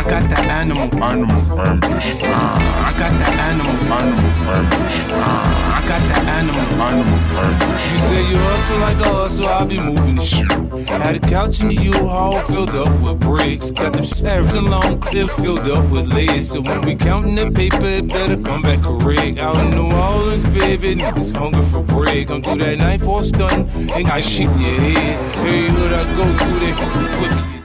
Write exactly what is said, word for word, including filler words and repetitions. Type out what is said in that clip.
I got the animal, animal ambition. I got the animal, animal ambition. I got the animal, animal ambition. You say you hustle like a hustle, I'll be moving the shit. Had a couch in the U-Haul filled up with bricks. Got them shit long clip filled up with lace. So when we counting that paper, it better come back correct. Out in New Orleans, baby, niggas hungry for bread. Come do that knife or stun, ain't got shit in your head. Every hood I go through, they fuck with me.